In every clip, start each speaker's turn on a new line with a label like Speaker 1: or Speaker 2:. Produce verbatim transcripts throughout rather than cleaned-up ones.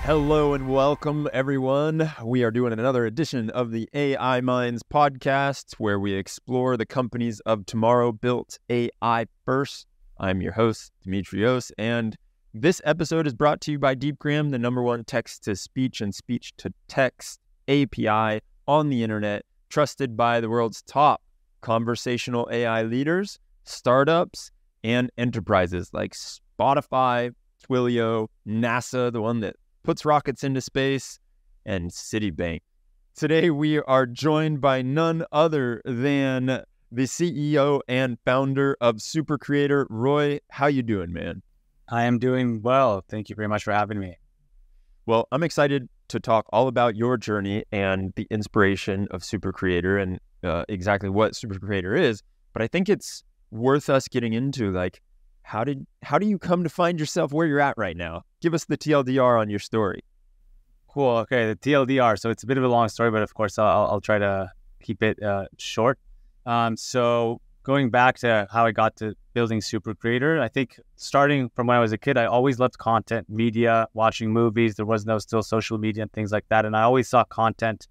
Speaker 1: Hello and welcome, everyone. We are doing another edition of the A I Minds podcast, where we explore the companies of tomorrow built A I first. I'm your host, Dimitrios, and this episode is brought to you by DeepGram, the number one text-to-speech and speech-to-text A P I on the internet, trusted by the world's top conversational A I leaders, startups, and enterprises like Spotify, Twilio, NASA, the one that puts rockets into space, and Citibank. Today, we are joined by none other than the C E O and founder of SuperCreator. Roy, how you doing, man?
Speaker 2: I am doing well. Thank you very much for having me.
Speaker 1: Well, I'm excited to talk all about your journey and the inspiration of SuperCreator and uh, exactly what SuperCreator is. But I think it's worth us getting into, like, How did how do you come to find yourself where you're at right now? Give us the T L D R on your story.
Speaker 2: Cool. Okay, the T L D R. So it's a bit of a long story, but of course I'll, I'll try to keep it uh, short. Um, so going back to how I got to building SuperCreator, I think starting from when I was a kid, I always loved content, media, watching movies. There was no still social media and things like that, and I always saw content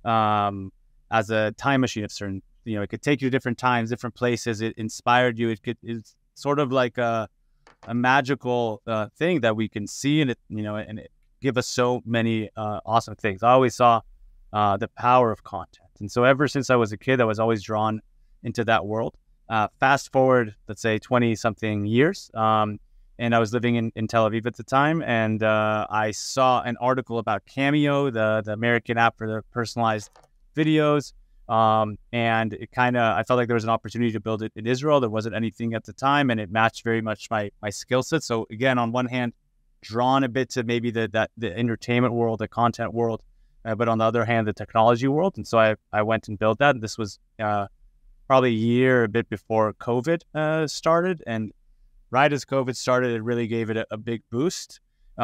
Speaker 2: um, as a time machine of certain. You know, it could take you to different times, different places. It inspired you. It could. It's, sort of like a, a magical uh, thing that we can see, and it, you know, and it give us so many uh, awesome things. I always saw uh, the power of content, and so ever since I was a kid, I was always drawn into that world. Uh, fast forward, let's say twenty something years, um, and I was living in, in Tel Aviv at the time, and uh, I saw an article about Cameo, the the American app for the personalized videos. Um, and it kind of, I felt like there was an opportunity to build it in Israel. There wasn't anything at the time, and it matched very much my, my skill set. So again, on one hand, drawn a bit to maybe the, that, the entertainment world, the content world, uh, but on the other hand, the technology world. And so I, I went and built that. And this was, uh, probably a year, a bit before COVID, uh, started. And right as COVID started, it really gave it a, a big boost.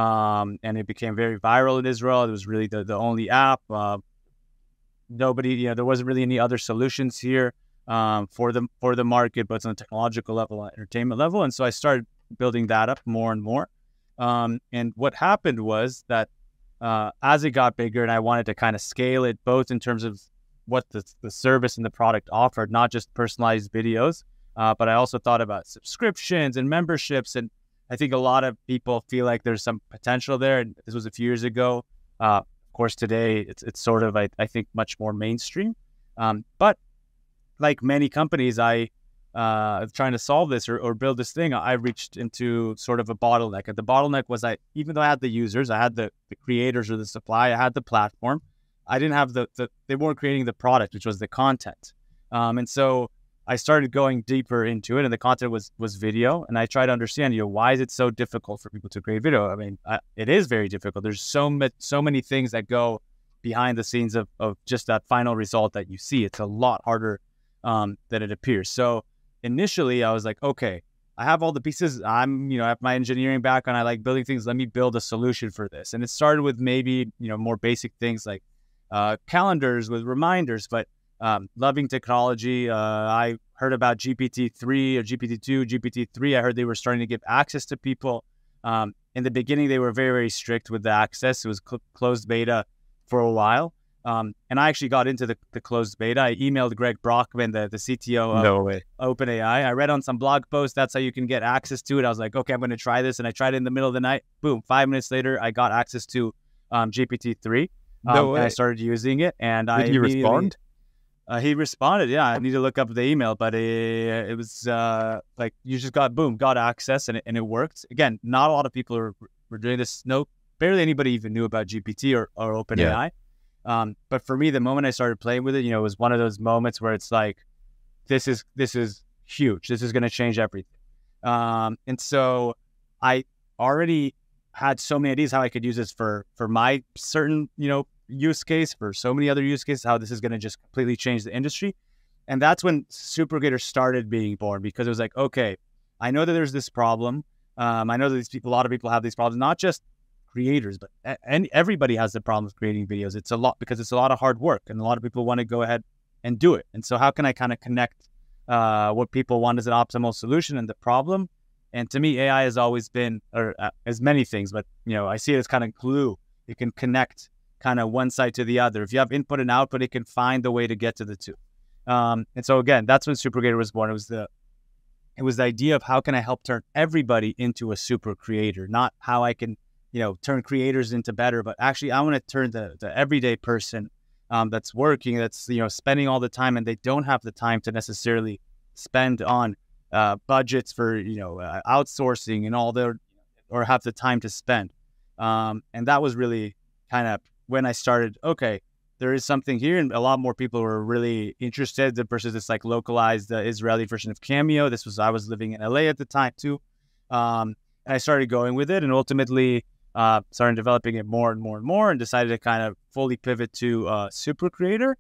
Speaker 2: Um, and it became very viral in Israel. It was really the, the only app, uh, Nobody, you know, there wasn't really any other solutions here um, for the for the market, both on the technological level and entertainment level. And so I started building that up more and more. Um, and what happened was that uh, as it got bigger, and I wanted to kind of scale it, both in terms of what the, the service and the product offered, not just personalized videos, uh, but I also thought about subscriptions and memberships. And I think a lot of people feel like there's some potential there. And this was a few years ago. Uh, Of course, today it's it's sort of I, I think much more mainstream, um, but like many companies, I uh, trying to solve this or, or build this thing, I reached into sort of a bottleneck. And the bottleneck was I even though I had the users, I had the, the creators or the supply, I had the platform, I didn't have the, the they weren't creating the product, which was the content, um, and so I started going deeper into it, and the content was was video, and I tried to understand, you know, why is it so difficult for people to create video? I mean, I, it is very difficult. There's so much, so many things that go behind the scenes of, of just that final result that you see. It's a lot harder um, than it appears. So initially, I was like, okay, I have all the pieces. I'm, you know, I have my engineering background. I like building things. Let me build a solution for this. And it started with maybe, you know, more basic things like uh, calendars with reminders, but Um, loving technology. Uh, I heard about G P T three or G P T two, G P T three. I heard they were starting to give access to people. Um, in the beginning, they were very, very strict with the access. It was cl- closed beta for a while. Um, and I actually got into the, the closed beta. I emailed Greg Brockman, the, the C T O of
Speaker 1: No way.
Speaker 2: OpenAI. I read on some blog posts, that's how you can get access to it. I was like, okay, I'm going to try this. And I tried it in the middle of the night. Boom, five minutes later, I got access to um, G P T three. Um,
Speaker 1: No way.
Speaker 2: And I started using it. And
Speaker 1: Did
Speaker 2: I
Speaker 1: you respond?
Speaker 2: Uh, he responded, yeah, I need to look up the email, but it, it was uh, like you just got, boom, got access, and it, and it worked. Again, not a lot of people are, were doing this. No, barely anybody even knew about G P T or, or OpenAI. Yeah. Um, but for me, the moment I started playing with it, you know, it was one of those moments where it's like, this is this is huge. This is going to change everything. Um, and so I already had so many ideas how I could use this for for my certain, you know, use case, for so many other use cases, how this is going to just completely change the industry. And that's when SuperCreator started being born, because it was like, okay, I know that there's this problem. Um, I know that these people, a lot of people have these problems, not just creators, but and everybody has the problem of creating videos. It's a lot because it's a lot of hard work, and a lot of people want to go ahead and do it. And so how can I kind of connect uh, what people want as an optimal solution and the problem? And to me, A I has always been, or uh, as many things, but, you know, I see it as kind of glue It can connect kind of one side to the other. If you have input and output, it can find the way to get to the two. Um, and so again, that's when SuperCreator was born. It was the it was the idea of how can I help turn everybody into a super creator, not how I can, you know, turn creators into better, but actually I want to turn the, the everyday person um, that's working, that's, you know, spending all the time and they don't have the time to necessarily spend on uh, budgets for, you know, uh, outsourcing and all their, or have the time to spend. Um, and that was really kind of when I started, okay, there is something here, and a lot more people were really interested versus this like localized uh, Israeli version of Cameo. This was, I was living in L A at the time too. Um, and I started going with it and ultimately uh, started developing it more and more and more and decided to kind of fully pivot to uh, SuperCreator.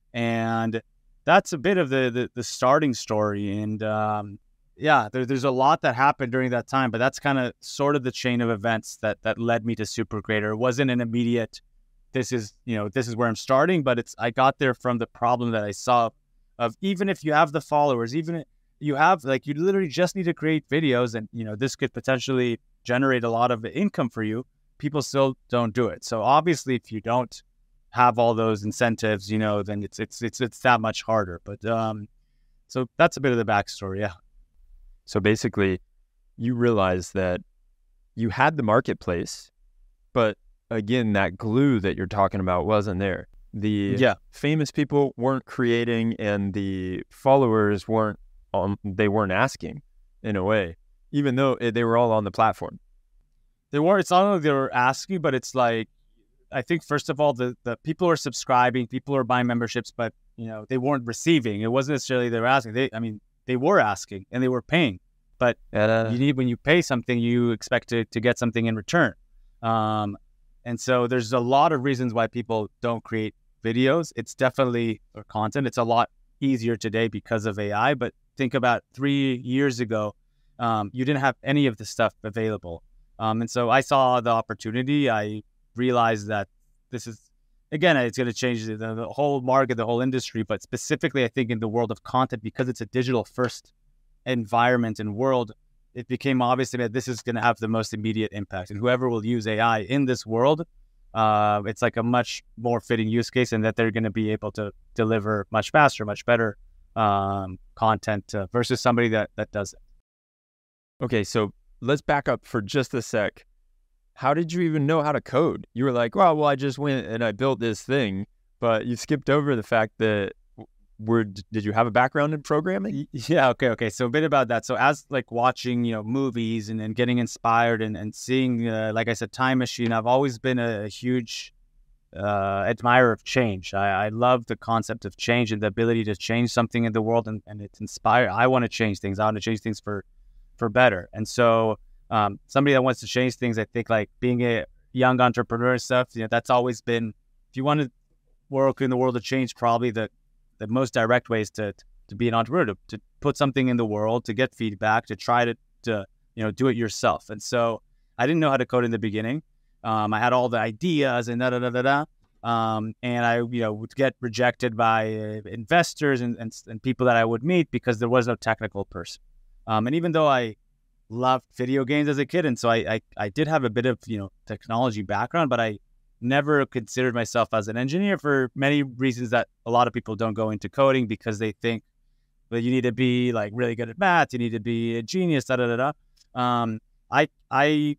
Speaker 2: And that's a bit of the, the, the starting story. And um, yeah, there, there's a lot that happened during that time, but that's kind of sort of the chain of events that, that led me to SuperCreator. It wasn't an immediate, this is, you know, this is where I'm starting, but it's, I got there from the problem that I saw of even if you have the followers, even if you have, like, you literally just need to create videos and, you know, this could potentially generate a lot of income for you. People still don't do it. So obviously if you don't have all those incentives, you know, then it's, it's, it's, it's that much harder. But, um, so that's a bit of the backstory. Yeah.
Speaker 1: So basically you realize that you had the marketplace, but again, that glue that you're talking about wasn't there. The
Speaker 2: yeah.
Speaker 1: famous people weren't creating and the followers weren't, um, they weren't asking in a way, even though it, they were all on the platform.
Speaker 2: They weren't, it's not like they were asking, but it's like, I think first of all, the, the people are subscribing, people are buying memberships, but you know, they weren't receiving. It wasn't necessarily they were asking. They, I mean, they were asking and they were paying, but uh, you need, when you pay something, you expect to, to get something in return. Um, And so there's a lot of reasons why people don't create videos. It's definitely, or content, it's a lot easier today because of A I. But think about three years ago, um, you didn't have any of the stuff available. Um, and so I saw the opportunity. I realized that this is, again, it's going to change the, the whole market, the whole industry. But specifically, I think in the world of content, because it's a digital first environment and world, it became obvious to me that this is going to have the most immediate impact. And whoever will use A I in this world, uh, it's like a much more fitting use case, and that they're going to be able to deliver much faster, much better um, content uh, versus somebody that, that does it.
Speaker 1: Okay, so let's back up for just a sec. How did you even know how to code? You were like, well, well, I just went and I built this thing, but you skipped over the fact that Were, did you have a background in programming?
Speaker 2: Yeah. Okay. Okay. So a bit about that. So as like watching, you know, movies and, and getting inspired and, and seeing, uh, like I said, Time Machine, I've always been a, a huge uh, admirer of change. I, I love the concept of change and the ability to change something in the world, and, and it's inspired. I want to change things. I want to change things for, for better. And so um, somebody that wants to change things, I think like being a young entrepreneur and stuff, you know, that's always been, if you want to work in the world of change, probably the the most direct ways to to be an entrepreneur, to, to put something in the world, to get feedback, to try to, to, you know, do it yourself. And so I didn't know how to code in the beginning. Um, I had all the ideas and da, da, da, da, da. Um, and I, you know, would get rejected by uh, investors and, and, and people that I would meet because there was no technical person. Um, and even though I loved video games as a kid, and so I, I, I did have a bit of, you know, technology background, but I never considered myself as an engineer for many reasons that a lot of people don't go into coding because they think that you need to be like really good at math, you need to be a genius, da da da da. Um, I I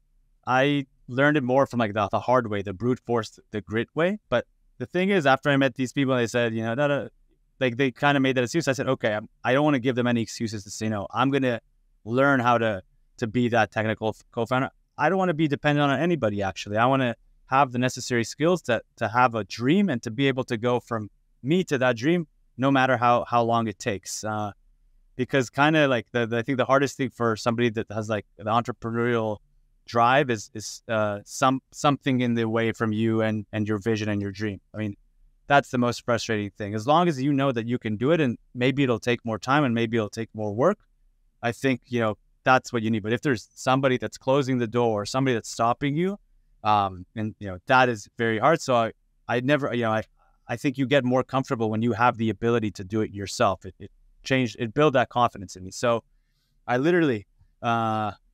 Speaker 2: I learned it more from like the, the hard way, the brute force, the grit way. But the thing is, after I met these people, they said, you know, da, da, like they kind of made that excuse. I said, okay, I'm, I don't want to give them any excuses to say no. I'm gonna learn how to to be that technical co-founder. I don't want to be dependent on anybody. Actually, I want to have the necessary skills to to have a dream and to be able to go from me to that dream, no matter how how long it takes. Uh, because kind of like the, the I think the hardest thing for somebody that has like the entrepreneurial drive is is uh, some something in the way from you and and your vision and your dream. I mean, that's the most frustrating thing. As long as you know that you can do it, and maybe it'll take more time and maybe it'll take more work, I think, you know, that's what you need. But if there's somebody that's closing the door or somebody that's stopping you, um, and you know, that is very hard. So I, I never, you know, I, I think you get more comfortable when you have the ability to do it yourself. It, it changed, it built that confidence in me. So I literally, uh,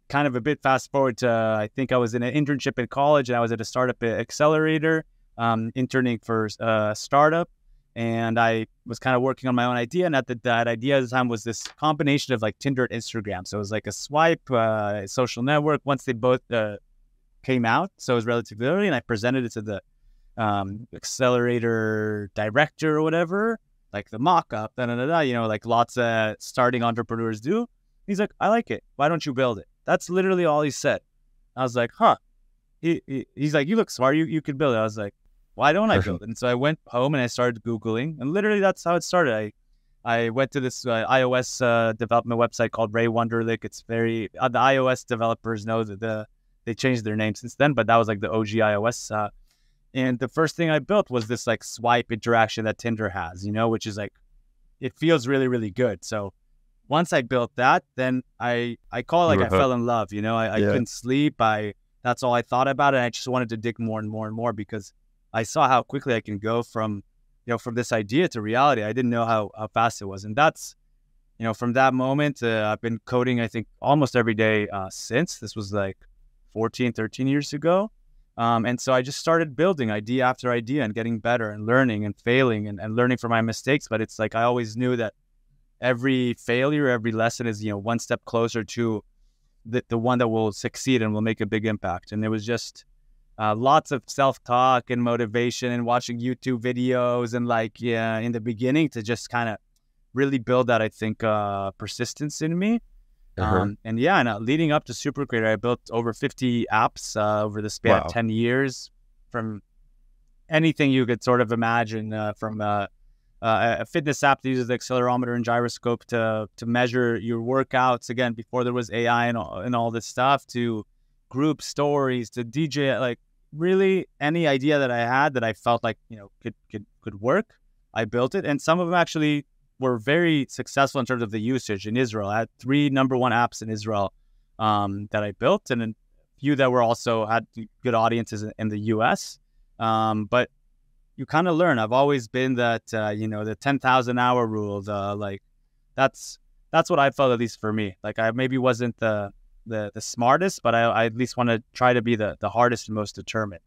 Speaker 2: kind of a bit fast forward to, I think I was in an internship in college and I was at a startup accelerator, um, interning for a startup. And I was kind of working on my own idea. And at the, that idea at the time was this combination of like Tinder and Instagram. So it was like a swipe, uh, social network once they both uh, came out. So it was relatively early. And I presented it to the um, accelerator director or whatever, like the mock-up, da, da, da, da, you know, like lots of starting entrepreneurs do. He's like, I like it. Why don't you build it? That's literally all he said. I was like, huh. He, he He's like, you look smart. You, you could build it. I was like, why don't I build it? And so I went home and I started Googling, and literally that's how it started. I I went to this uh, iOS uh, development website called Ray Wunderlich. It's very uh, the iOS developers know that the they changed their name since then, but that was like the O G iOS. Uh, and the first thing I built was this like swipe interaction that Tinder has, you know, which is like it feels really really good. So once I built that, then I I call it like I fell in love. You know, I, I yeah. couldn't sleep. I that's all I thought about, and I just wanted to dig more and more and more because I saw how quickly I can go from, you know, from this idea to reality. I didn't know how, how fast it was. And that's, you know, from that moment, uh, I've been coding, I think, almost every day uh, since. This was like fourteen, thirteen years ago. Um, and so I just started building idea after idea and getting better and learning and failing and, and learning from my mistakes. But it's like I always knew that every failure, every lesson is, you know, one step closer to the, the one that will succeed and will make a big impact. And it was just... Uh, lots of self-talk and motivation and watching YouTube videos and like, yeah, in the beginning to just kind of really build that, I think, uh, persistence in me. Uh-huh. Um, and yeah, and uh, leading up to Super Creator, I built over fifty apps uh, over the span wow. of ten years from anything you could sort of imagine, uh, from uh, uh, a fitness app that uses the accelerometer and gyroscope to to measure your workouts, again, before there was A I and all, and all this stuff, to group stories, to D J, like, really any idea that I had that I felt like, you know, could, could, could work, I built it. And some of them actually were very successful in terms of the usage in Israel. I had three number one apps in Israel um, that I built, and a few that were also had good audiences in, in the U S. Um, but you kind of learn. I've always been that, uh, you know, the ten thousand hour rule, the, like, that's, that's what I felt, at least for me. Like I maybe wasn't the, the the smartest, but I, I at least want to try to be the the hardest and most determined.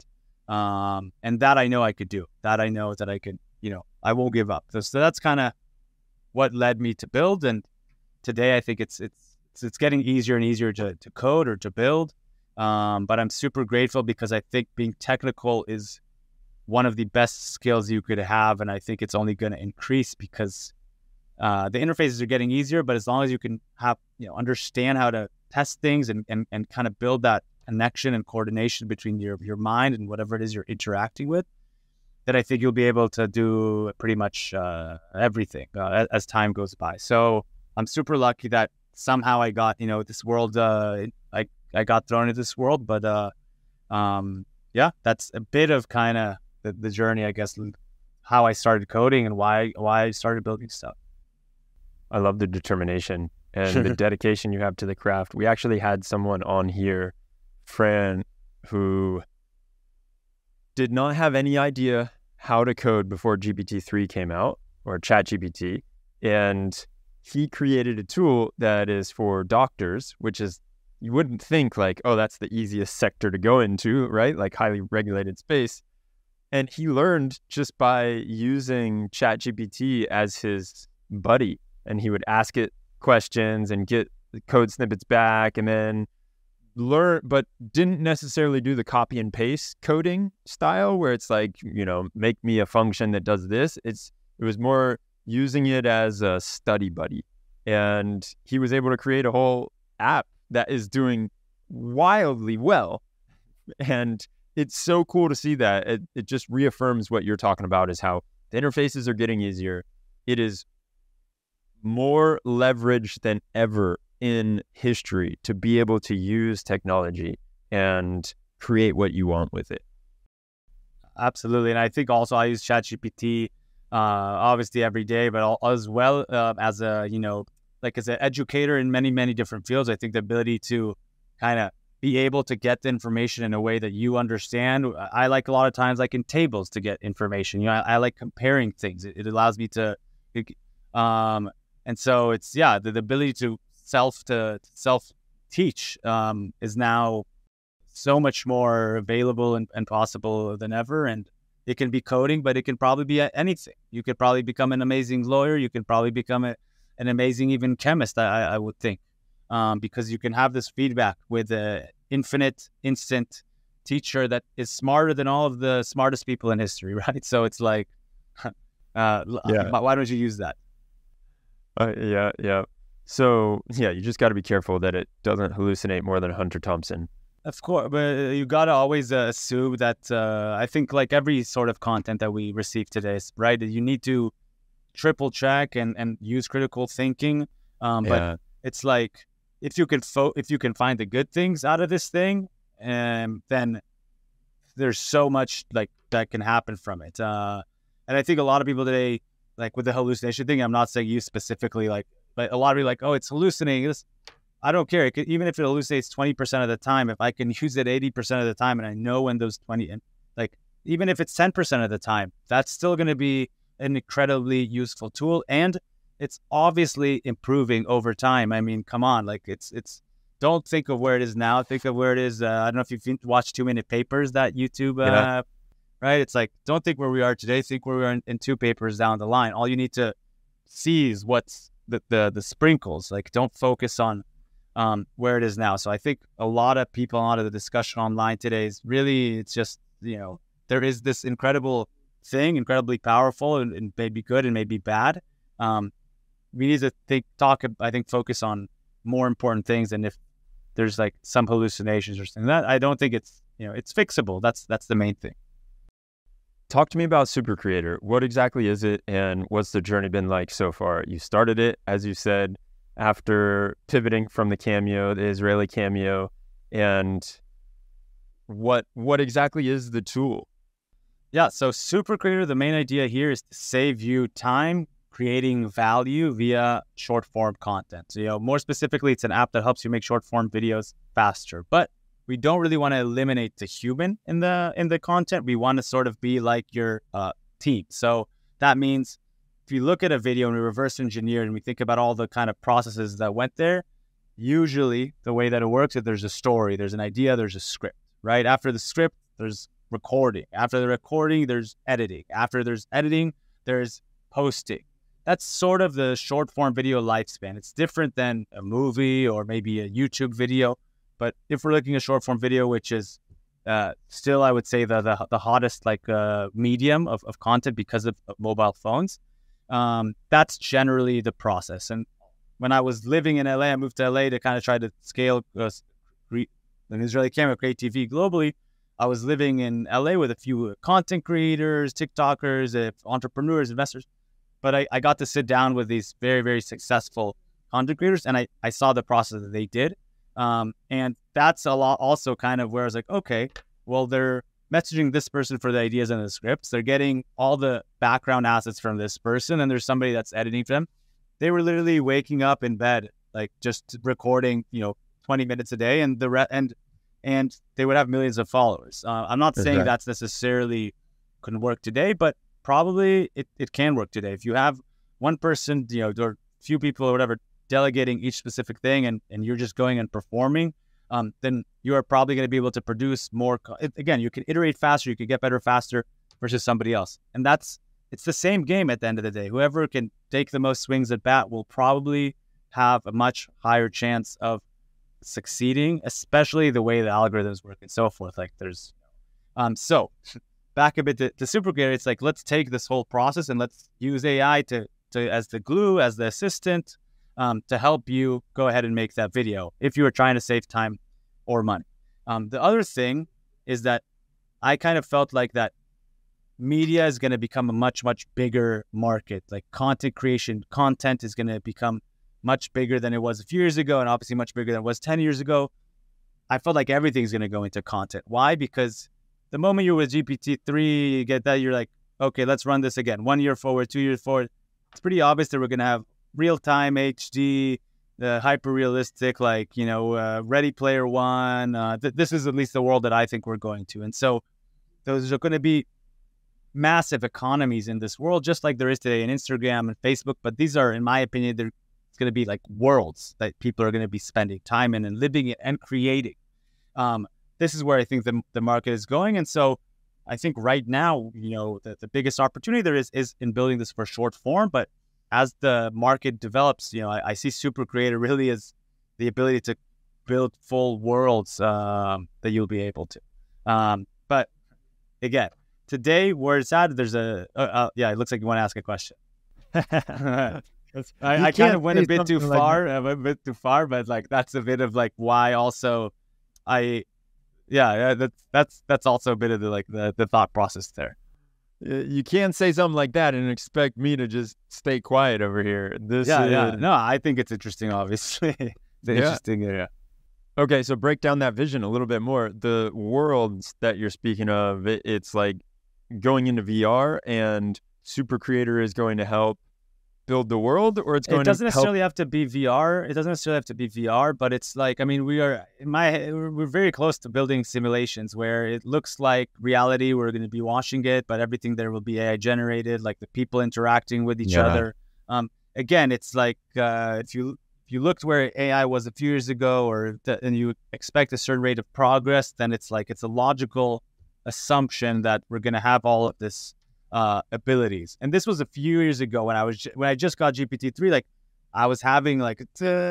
Speaker 2: Um, and that I know I could do. That I know that I could, you know, I won't give up. So, so that's kind of what led me to build. And today I think it's it's it's, it's getting easier and easier to, to code or to build. Um, but I'm super grateful because I think being technical is one of the best skills you could have. And I think it's only going to increase because uh, the interfaces are getting easier, but as long as you can have, you know, understand how to test things and, and, and kind of build that connection and coordination between your, your mind and whatever it is you're interacting with, that I think you'll be able to do pretty much uh, everything uh, as, as time goes by. So I'm super lucky that somehow I got, you know, this world, uh, I, I got thrown into this world, but uh, um, yeah, that's a bit of kind of the, the journey, I guess, how I started coding and why, why I started building stuff.
Speaker 1: I love the determination and the dedication you have to the craft. We actually had someone on here, Fran, who did not have any idea how to code before G P T three came out, or ChatGPT. And he created a tool that is for doctors, which is, you wouldn't think like, oh, that's the easiest sector to go into, right? Like highly regulated space. And he learned just by using ChatGPT as his buddy. And he would ask it questions and get code snippets back, and then learn, but didn't necessarily do the copy and paste coding style where it's like, you know, make me a function that does this. It's it was more using it as a study buddy, and he was able to create a whole app that is doing wildly well. And it's so cool to see that. It it just reaffirms what you're talking about, is how the interfaces are getting easier. It is more leverage than ever in history to be able to use technology and create what you want with it.
Speaker 2: Absolutely. And I think also I use ChatGPT uh, obviously every day, but all, as well uh, as a, you know, like as an educator in many, many different fields. I think the ability to kind of be able to get the information in a way that you understand. I like a lot of times like in tables to get information. You know, I, I like comparing things. It, it allows me to, um, and so it's, yeah, the, the ability to self to self teach um, is now so much more available and, and possible than ever. And it can be coding, but it can probably be anything. You could probably become an amazing lawyer. You can probably become a, an amazing even chemist, I, I would think, um, because you can have this feedback with an infinite, instant teacher that is smarter than all of the smartest people in history, right? So it's like, uh, yeah. why don't you use that?
Speaker 1: Uh, yeah, yeah. So, yeah, you just got to be careful that it doesn't hallucinate more than Hunter Thompson.
Speaker 2: Of course, but you got to always uh, assume that, uh, I think like every sort of content that we receive today, right, you need to triple check and, and use critical thinking. Um, but yeah. It's like, if you can fo- if you can find the good things out of this thing, um, then there's so much like that can happen from it. Uh, and I think a lot of people today, like with the hallucination thing, I'm not saying you specifically, like, but a lot of people are like, oh, it's hallucinating. This, I don't care. It could, even if it hallucinates twenty percent of the time, if I can use it eighty percent of the time and I know when those twenty, and like, even if it's ten percent of the time, that's still going to be an incredibly useful tool. And it's obviously improving over time. I mean, come on, like it's, it's, don't think of where it is now. Think of where it is. Uh, I don't know if you've watched Two Minute Papers, that YouTube, uh, yeah. right? It's like, don't think where we are today. Think where we are in, in two papers down the line. All you need to see is what's the, the, the sprinkles. Like, don't focus on um, where it is now. So I think a lot of people, a lot of the discussion online today is really, it's just, you know, there is this incredible thing, incredibly powerful, and, and maybe good and maybe bad. Um, we need to think, talk, I think, focus on more important things. And if there's like some hallucinations or something, that I don't think it's, you know, it's fixable. That's, that's the main thing.
Speaker 1: Talk to me about Super Creator. What exactly is it, and what's the journey been like so far? You started it, as you said, after pivoting from the Cameo, the Israeli Cameo, and what what exactly is the tool?
Speaker 2: Yeah, so Super Creator, the main idea here is to save you time creating value via short form content. So, you know, more specifically, it's an app that helps you make short form videos faster. But we don't really want to eliminate the human in the in the content. We want to sort of be like your uh, team. So that means if you look at a video and we reverse engineer and we think about all the kind of processes that went there, usually the way that it works is there's a story, there's an idea, there's a script, right? After the script, there's recording. After the recording, there's editing. After there's editing, there's posting. That's sort of the short form video lifespan. It's different than a movie or maybe a YouTube video. But if we're looking at short form video, which is uh, still, I would say, the the, the hottest like uh, medium of, of content because of, of mobile phones, um, that's generally the process. And when I was living in L A, I moved to L A to kind of try to scale uh, an Israeli Cameo, create T V globally. I was living in L A with a few content creators, TikTokers, uh, entrepreneurs, investors. But I, I got to sit down with these very, very successful content creators, and I, I saw the process that they did. Um, and that's a lot also kind of where I was like, okay, well, they're messaging this person for the ideas and the scripts. They're getting all the background assets from this person, and there's somebody that's editing for them. They were literally waking up in bed, like just recording, you know, twenty minutes a day, and the re- and and they would have millions of followers. Uh, I'm not saying right. that's necessarily couldn't work today, but probably it, it can work today. If you have one person, you know, or few people or whatever, delegating each specific thing, and, and you're just going and performing, um, then you are probably going to be able to produce more. Co- Again, you can iterate faster, you can get better faster versus somebody else. And that's, it's the same game at the end of the day. Whoever can take the most swings at bat will probably have a much higher chance of succeeding, especially the way the algorithms work and so forth. Like there's, um, so back a bit to, to Super Creator, it's like, let's take this whole process and let's use A I to, to as the glue, as the assistant, um, to help you go ahead and make that video if you are trying to save time or money. Um, the other thing is that I kind of felt like that media is going to become a much, much bigger market. Like content creation, content is going to become much bigger than it was a few years ago, and obviously much bigger than it was ten years ago. I felt like everything's going to go into content. Why? Because the moment you're with G P T three, you get that, you're like, okay, let's run this again. One year forward, two years forward. It's pretty obvious that we're going to have real-time H D, the hyper-realistic, like, you know, uh, Ready Player One. Uh, th- this is at least the world that I think we're going to. And so those are going to be massive economies in this world, just like there is today in Instagram and Facebook. But these are, in my opinion, they're It's going to be like worlds that people are going to be spending time in and living in and creating. Um, this is where I think the the market is going. And so I think right now, you know, the, the biggest opportunity there is is in building this for short form. But as the market develops, you know, I, I see Super Creator really as the ability to build full worlds um, that you'll be able to. Um, but again, today where it's at, there's a, uh, uh, yeah, it looks like you want to ask a question. I, I kind of went a bit too far, like a bit too far, but like, that's a bit of like why also I, yeah, yeah, that's, that's, that's also a bit of the, like the, the thought process there.
Speaker 1: You can't say something like that and expect me to just stay quiet over here. This
Speaker 2: yeah,
Speaker 1: is...
Speaker 2: yeah, no, I think it's interesting, obviously. It's
Speaker 1: yeah.
Speaker 2: interesting, yeah.
Speaker 1: Okay, so break down that vision a little bit more. The worlds that you're speaking of, it, it's like going into V R and Super Creator is going to help build the world, or it's going
Speaker 2: it doesn't
Speaker 1: to
Speaker 2: necessarily
Speaker 1: help...
Speaker 2: have to be V R. It doesn't necessarily have to be V R, but it's like, I mean, we are in my we're very close to building simulations where it looks like reality. We're going to be watching it, but everything there will be A I generated, like the people interacting with each
Speaker 1: yeah.
Speaker 2: other. Um, again, it's like uh, if you if you looked where A I was a few years ago, or th- and you expect a certain rate of progress, then it's like it's a logical assumption that we're going to have all of this uh, abilities. And this was a few years ago when I was when I just got G P T three. Like I was having like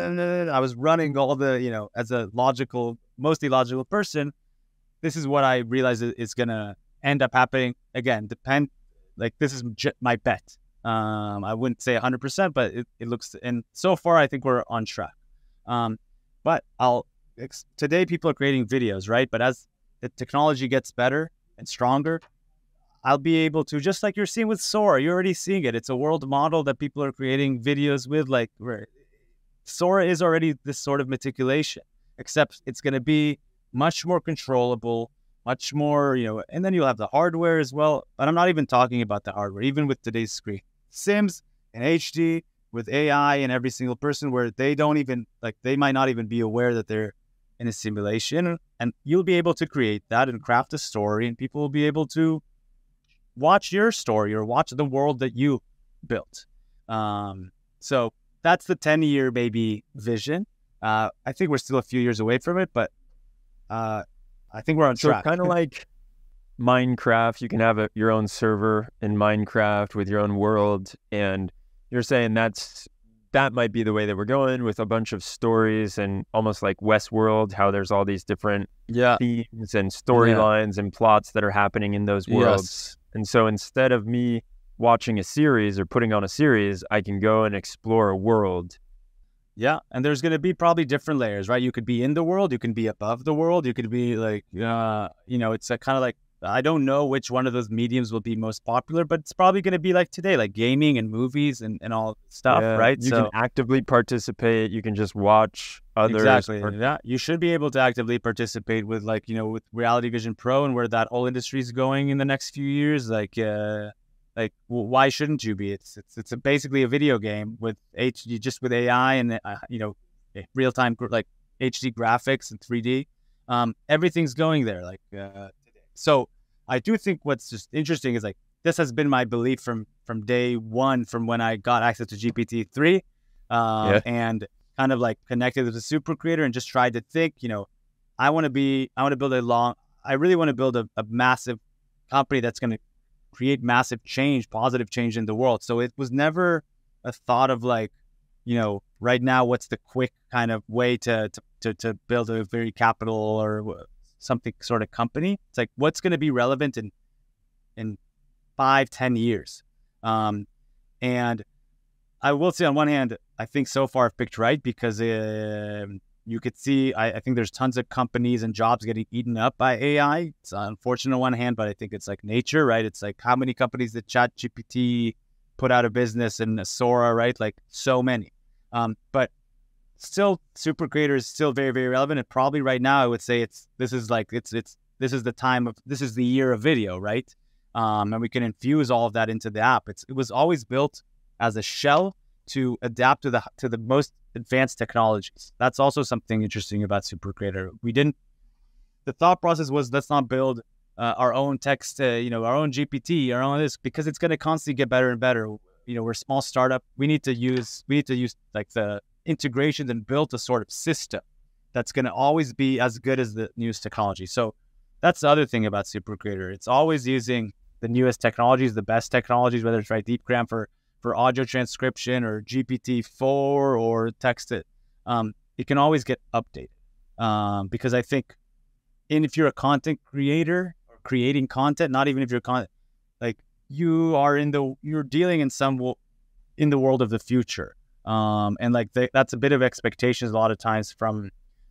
Speaker 2: I was running all the, you know, as a logical, mostly logical person. This is what I realized is going to end up happening. Again, depend. Like this is j- my bet. Um, I wouldn't say one hundred percent, but it, it looks, and so far I think we're on track. Um, but I'll ex- today people are creating videos, right? But as the technology gets better and stronger, I'll be able to, just like you're seeing with Sora, you're already seeing it. It's a world model that people are creating videos with. Like where Sora is already this sort of meticulation, except it's going to be much more controllable, much more, you know, and then you'll have the hardware as well. But I'm not even talking about the hardware, even with today's screen. Sims in H D with A I and every single person where they don't even, like, they might not even be aware that they're in a simulation. And you'll be able to create that and craft a story, and people will be able to watch your story or watch the world that you built. Um, so that's the ten-year maybe vision. Uh, I think we're still a few years away from it, but uh, I think we're on
Speaker 1: so
Speaker 2: track.
Speaker 1: Kind of like Minecraft, you can have a, your own server in Minecraft with your own world, and you're saying that's that might be the way that we're going, with a bunch of stories and almost like Westworld, how there's all these different
Speaker 2: yeah.
Speaker 1: themes and storylines yeah. and plots that are happening in those worlds.
Speaker 2: Yes.
Speaker 1: And so instead of me watching a series or putting on a series, I can go and explore a world.
Speaker 2: Yeah, and there's going to be probably different layers, right? You could be in the world, you can be above the world, you could be like, uh, you know, it's a kind of like, I don't know which one of those mediums will be most popular, but it's probably going to be like today, like gaming and movies and, and all stuff,
Speaker 1: yeah,
Speaker 2: right?
Speaker 1: You
Speaker 2: so,
Speaker 1: can actively participate. You can just watch others.
Speaker 2: Exactly.
Speaker 1: Part-
Speaker 2: yeah, you should be able to actively participate with, like, you know, with Reality Vision Pro and where that whole industry is going in the next few years. Like, uh, like, well, why shouldn't you be? It's it's it's a basically a video game with H D, just with A I and uh, you know, real time like H D graphics and three D. Um, everything's going there. Like, uh, so I do think what's just interesting is like this has been my belief from from day one, from when I got access to G P T three, um,
Speaker 1: yeah.
Speaker 2: and kind of like connected with the Super Creator and just tried to think, you know, I want to be, I want to build a long, I really want to build a, a massive company that's going to create massive change, positive change in the world. So it was never a thought of like, you know, right now, what's the quick kind of way to to to, to build a very capital or something sort of company. It's like, what's going to be relevant in in five, ten years? Um, and I will say, on one hand, I think so far I've picked right, because uh, you could see, I, I think there's tons of companies and jobs getting eaten up by A I. It's unfortunate on one hand, but I think it's like nature, right? It's like, how many companies did ChatGPT put out of business, and Sora, right? Like so many. Um, but still, Super Creator is still very, very relevant. And probably right now, I would say it's, this is like, it's, it's, this is the time of, this is the year of video, right? Um, and we can infuse all of that into the app. It's, it was always built as a shell to adapt to the, to the most advanced technologies. That's also something interesting about Super Creator. We didn't, the thought process was, let's not build uh, our own text, uh, you know, our own G P T, our own this, because it's going to constantly get better and better. you know, we're a small startup. We need to use, we need to use like the integrations and build a sort of system that's going to always be as good as the newest technology. So that's the other thing about Super Creator. It's always using the newest technologies, the best technologies, whether it's right DeepGram for, for audio transcription or G P T four or text it. Um, it can always get updated. Um, because I think, and if you're a content creator or creating content, not even if you're content, like you are in the, you're dealing in some, wo- in the world of the future. Um, and like they, that's a bit of expectations a lot of times from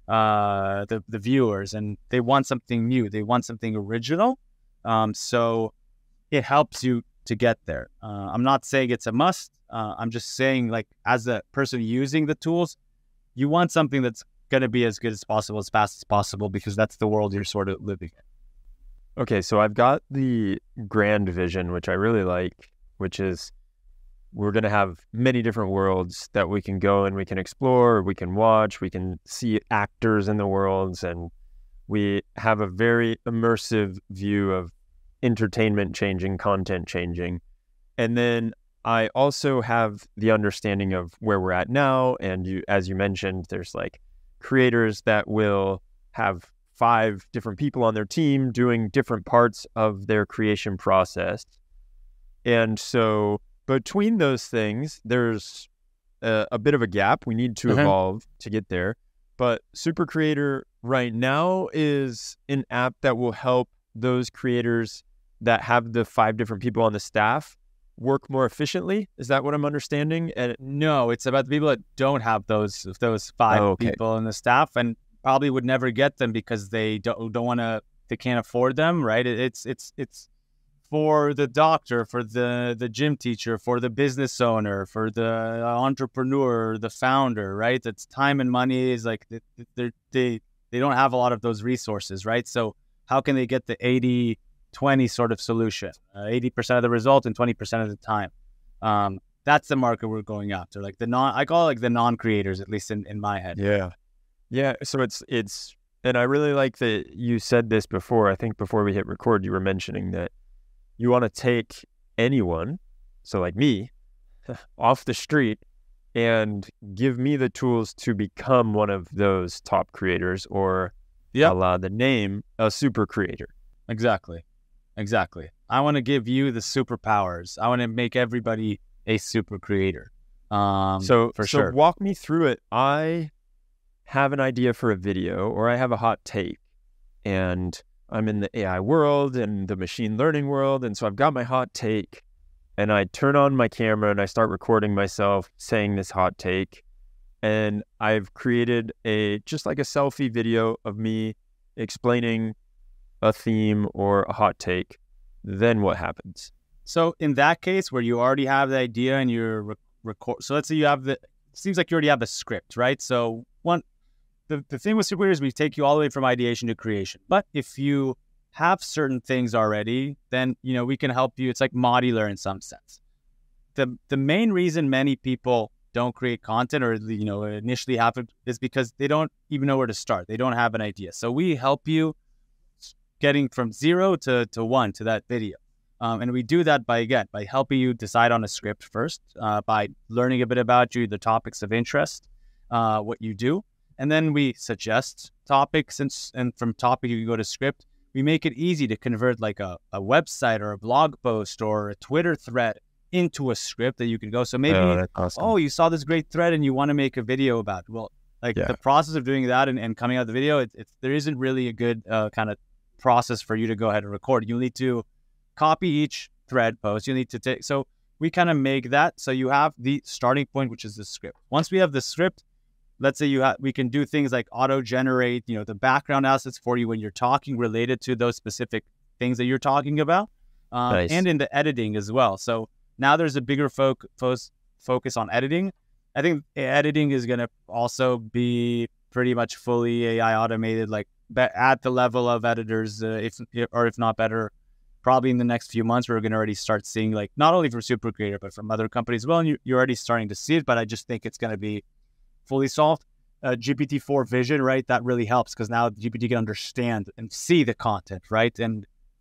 Speaker 2: uh, the, the viewers, and they want something new. They want something original. Um, so it helps you to get there. Uh, I'm not saying it's a must. Uh, I'm just saying, like, as a person using the tools, you want something that's going to be as good as possible, as fast as possible, because that's the world you're sort of living in.
Speaker 1: Okay, so I've got the grand vision, which I really like, which is we're going to have many different worlds that we can go and we can explore, we can watch, we can see actors in the worlds, and we have a very immersive view of entertainment changing, content changing. And then I also have the understanding of where we're at now. And you, as you mentioned, there's like creators that will have five different people on their team doing different parts of their creation process. And so between those things, there's a, a bit of a gap. We need to
Speaker 2: Mm-hmm.
Speaker 1: evolve to get there. But Super Creator right now is an app that will help those creators that have the five different people on the staff work more efficiently. Is that what I'm understanding? And
Speaker 2: No, it's about the people that don't have those those five
Speaker 1: Oh, okay.
Speaker 2: people in the staff, and probably would never get them because they don't don't want to, they can't afford them, right? It, it's it's it's for the doctor, for the the gym teacher, for the business owner, for the entrepreneur, the founder, right? That's time and money is like they they they don't have a lot of those resources, right? So how can they get the eighty twenty sort of solution, uh, eighty percent of the result and twenty percent of the time? Um, that's the market we're going after. Like the non, I call it like the non-creators, at least in, in my head.
Speaker 1: yeah. Yeah. So it's, it's, and I really like that you said this before. I think before we hit record, you were mentioning that you want to take anyone, so like me, off the street and give me the tools to become one of those top creators, or
Speaker 2: Yep.
Speaker 1: a la the name, a super creator.
Speaker 2: Exactly. Exactly. I want to give you the superpowers. I want to make everybody a super creator. Um,
Speaker 1: So,
Speaker 2: for
Speaker 1: so
Speaker 2: sure.
Speaker 1: walk me through it. I have an idea for a video, or I have a hot take, and I'm in the A I world and the machine learning world. And so I've got my hot take, and I turn on my camera and I start recording myself saying this hot take. And I've created a, just like a selfie video of me explaining a theme or a hot take. Then what happens?
Speaker 2: So in that case, where you already have the idea and you're re- record, so let's say you have the, seems like you already have the script, right? So one, the, the thing with Super Creator is we take you all the way from ideation to creation. But if you have certain things already, then, you know, we can help you. It's like modular in some sense. The the main reason many people don't create content, or, you know, initially have it, is because they don't even know where to start. They don't have an idea. So we help you getting from zero to, to one to that video. Um, and we do that by, again, by helping you decide on a script first, uh, by learning a bit about you, the topics of interest, uh, what you do. And then we suggest topics, and, and from topic you can go to script. We make it easy to convert like a, a website or a blog post or a Twitter thread into a script that you can go. So maybe,
Speaker 1: Oh, that's awesome.
Speaker 2: oh, you saw this great thread and you want to make a video about it. Well, like
Speaker 1: Yeah.
Speaker 2: the process of doing that and, and coming out of the video, it, it's, there isn't really a good uh, kind of process for you to go ahead and record. You need to copy each thread post. You need to take, so we kind of make that. So you have the starting point, which is the script. Once we have the script, let's say you have, we can do things like auto generate, you know, the background assets for you when you're talking related to those specific things that you're talking about, um,
Speaker 1: Nice.
Speaker 2: and in the editing as well. So now there's a bigger fo- fo- focus on editing. I think editing is going to also be pretty much fully A I automated, like be- at the level of editors, uh, if or if not better. Probably in the next few months, we're going to already start seeing, like, not only from Super Creator, but from other companies as well. And you, you're already starting to see it, but I just think it's going to be fully solved. Uh, G P T four vision, right? That really helps because now G P T can understand and see the content, right? And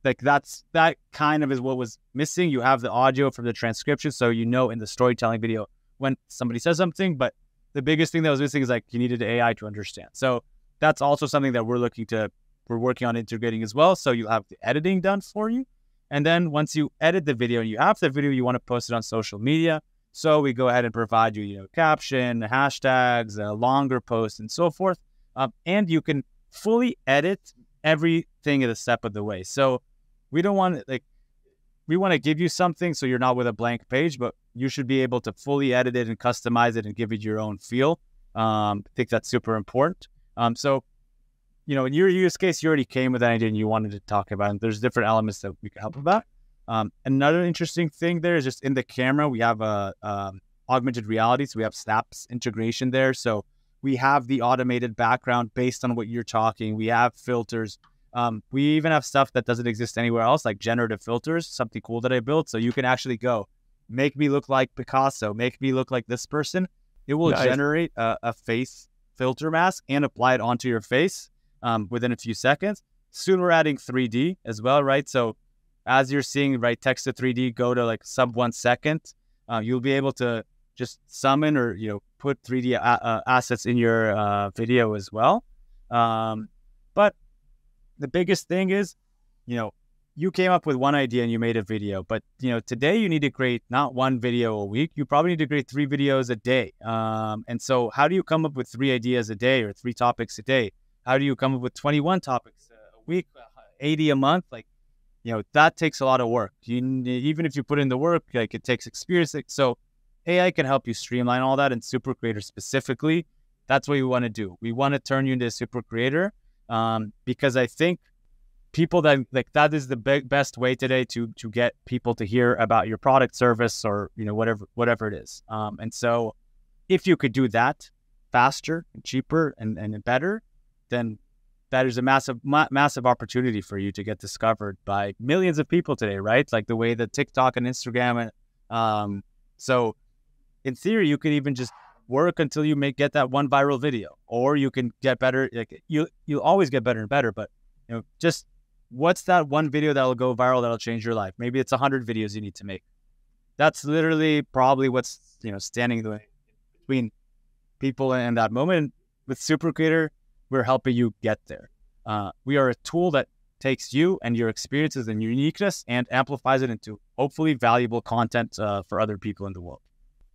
Speaker 2: like that's that kind of is what was missing. You have the audio from the transcription, so you know in the storytelling video when somebody says something, but the biggest thing that was missing is like you needed A I to understand. So that's also something that we're looking to, we're working on integrating as well. So you'll have the editing done for you. And then once you edit the video and you have the video, you want to post it on social media. So we go ahead and provide you, you know, caption, hashtags, a longer post and so forth. Um, and you can fully edit everything at a step of the way. So we don't want to like, we want to give you something so you're not with a blank page, but you should be able to fully edit it and customize it and give it your own feel. Um, I think that's super important. Um, so, you know, in your use case, you already came with an idea and you wanted to talk about it. And there's different elements that we can help about. Um, another interesting thing there is just in the camera, we have a um, augmented reality. So we have Snap's integration there. So we have the automated background based on what you're talking. We have filters. Um, we even have stuff that doesn't exist anywhere else, like generative filters, something cool that I built. So you can actually go, make me look like Picasso, make me look like this person. It will nice. generate a, a face filter mask and apply it onto your face um, within a few seconds. Soon we're adding three D as well, right? So as you're seeing, right, text to three D go to like sub one second, uh, you'll be able to just summon or, you know, put three D a- uh, assets in your uh, video as well. Um, but the biggest thing is, you know, you came up with one idea and you made a video, but, you know, today you need to create not one video a week. You probably need to create three videos a day. Um, and so how do you come up with three ideas a day or three topics a day? How do you come up with twenty-one topics a week, eighty a month? Like, you know, that takes a lot of work. You, even if you put in the work, like it takes experience. So A I can help you streamline all that. And Super Creator specifically, that's what we want to do. We want to turn you into a super creator. Um, because I think people that like that is the be- best way today to to get people to hear about your product, service, or you know whatever whatever it is. Um, and so, if you could do that faster, and cheaper, and and better, then that is a massive ma- massive opportunity for you to get discovered by millions of people today, right? Like the way that TikTok and Instagram and um, so in theory, you could even just work until you may get that one viral video, or you can get better. Like you, you'll always get better and better. But you know, just what's that one video that'll go viral that'll change your life? Maybe it's a hundred videos you need to make. That's literally probably what's you know standing the way between people and that moment. With Super Creator, we're helping you get there. Uh, we are a tool that takes you and your experiences and your uniqueness and amplifies it into hopefully valuable content uh, for other people in the world.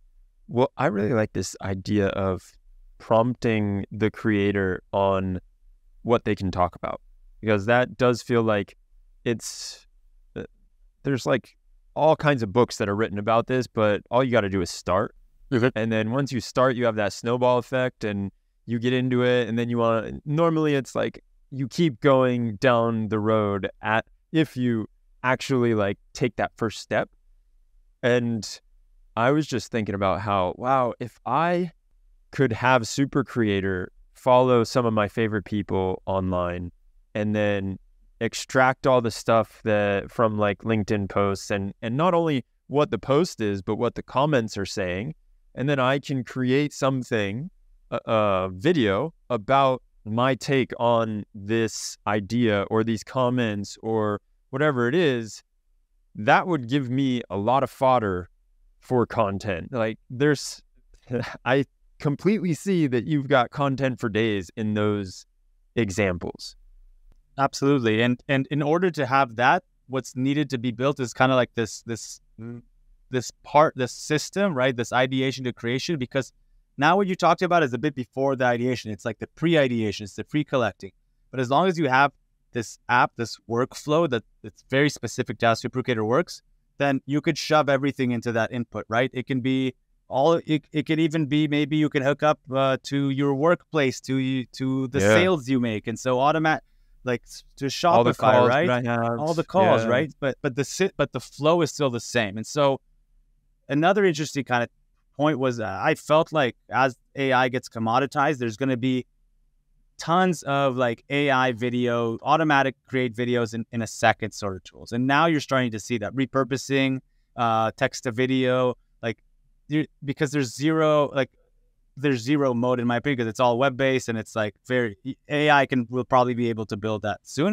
Speaker 1: Well, I really like this idea of prompting the creator on what they can talk about, because that does feel like it's, uh, there's like all kinds of books that are written about this, but all you got to do is start. Mm-hmm. And then once you start, you have that snowball effect and you get into it. And then you want to, normally it's like you keep going down the road at, if you actually like take that first step. And I was just thinking about how, wow, if I could have Super Creator follow some of my favorite people online and then extract all the stuff that from like LinkedIn posts and, and not only what the post is, but what the comments are saying. And then I can create something, a, a video about my take on this idea or these comments or whatever it is. That would give me a lot of fodder for content. Like there's, I completely see that you've got content for days in those examples.
Speaker 2: Absolutely. And and in order to have that, what's needed to be built is kind of like this, this, this part, this system, right? This ideation to creation, because now what you talked about is a bit before the ideation. It's like the pre-ideation, it's the pre-collecting. But as long as you have this app, this workflow that it's very specific to how Super Creator works, then you could shove everything into that input, right? It can be all, it, it could even be, maybe you can hook up uh, to your workplace, to you, to the yeah. sales you make. And so automatic, like to Shopify, all the calls, right? All the calls, yeah. right? But, but the sit, but the flow is still the same. And so another interesting kind of point was uh, I felt like as A I gets commoditized, there's going to be tons of like A I video, automatic create videos in, in a second sort of tools. And now you're starting to see that repurposing, uh, text to video, like you're, because there's zero, like there's zero mode in my opinion, because it's all web-based and it's like very, A I can, will probably be able to build that soon.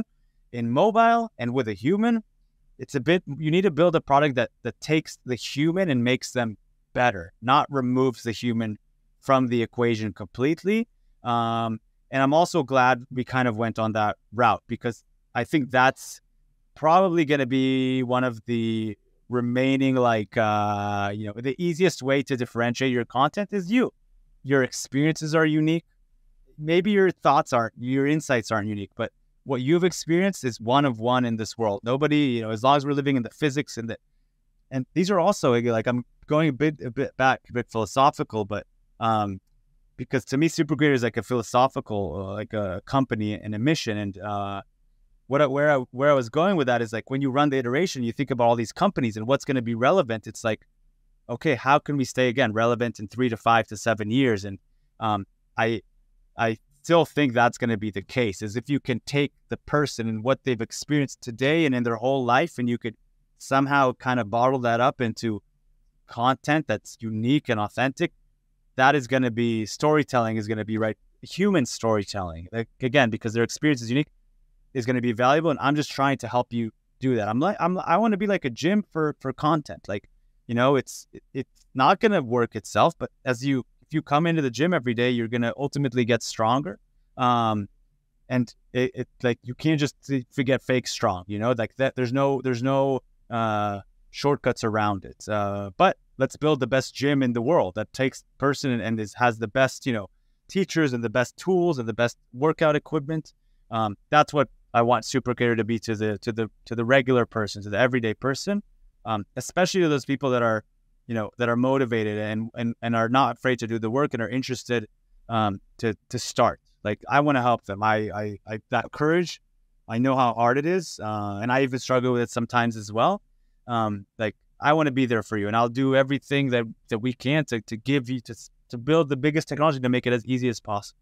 Speaker 2: in mobile and with a human, it's a bit, you need to build a product that that takes the human and makes them better, not removes the human from the equation completely. Um, and I'm also glad we kind of went on that route, because I think that's probably going to be one of the remaining, like, uh, you know, the easiest way to differentiate your content is you. Your experiences are unique. Maybe your thoughts aren't, your insights aren't unique, but what you've experienced is one of one in this world. Nobody, you know, as long as we're living in the physics and the, and these are also, like, I'm going a bit, a bit back, a bit philosophical, but, um, because to me, Super Creator is like a philosophical, uh, like a company and a mission. And, uh, what, I, where I, where I was going with that is, like, when you run the iteration, you think about all these companies and what's going to be relevant. It's like, okay, how can we stay, again, relevant in three to five to seven years? And, um, I, I still think that's going to be the case, is if you can take the person and what they've experienced today and in their whole life, and you could somehow kind of bottle that up into content that's unique and authentic, that is going to be, storytelling is going to be, right, human storytelling. Like, again, because their experience is unique, is going to be valuable. And I'm just trying to help you do that. I'm like, I'm, I want to be like a gym for, for content. Like, you know, it's, it, it's not going to work itself, but as you, if you come into the gym every day, you're going to ultimately get stronger. Um, and it, it, like, you can't just forget fake strong, you know, like that. There's no, there's no, uh, shortcuts around it. Uh, but let's build the best gym in the world that takes person and, and is, has the best, you know, teachers and the best tools and the best workout equipment. Um, that's what I want Super Creator to be to the, to the, to the regular person, to the everyday person. Um, especially to those people that are, you know, that are motivated and, and, and are not afraid to do the work and are interested, um, to, to start. Like, I want to help them. I, I, I, that courage, I know how hard it is. Uh, and I even struggle with it sometimes as well. Um, like, I want to be there for you, and I'll do everything that, that we can to, to give you, to, to build the biggest technology to make it as easy as possible.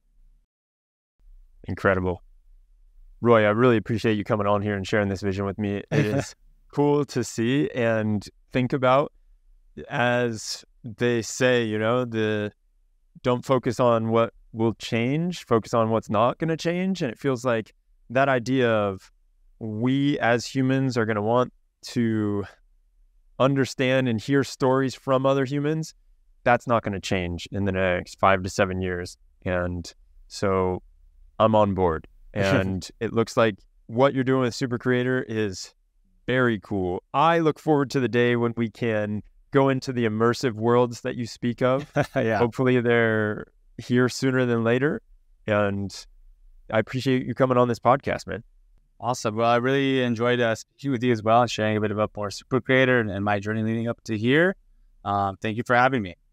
Speaker 1: Incredible. Roy, I really appreciate you coming on here and sharing this vision with me. It is cool to see and think about. As they say, you know, the don't focus on what will change, focus on what's not going to change. And it feels like that idea of we as humans are going to want to understand and hear stories from other humans, that's not going to change in the next five to seven years. And so I'm on board. And it looks like what you're doing with Super Creator is very cool. I look forward to the day when we can go into the immersive worlds that you speak of.
Speaker 2: Yeah.
Speaker 1: Hopefully they're here sooner than later. And I appreciate you coming on this podcast, man.
Speaker 2: Awesome. Well, I really enjoyed uh, speaking with you as well and sharing a bit about more Super Creator and, and my journey leading up to here. Um, thank you for having me.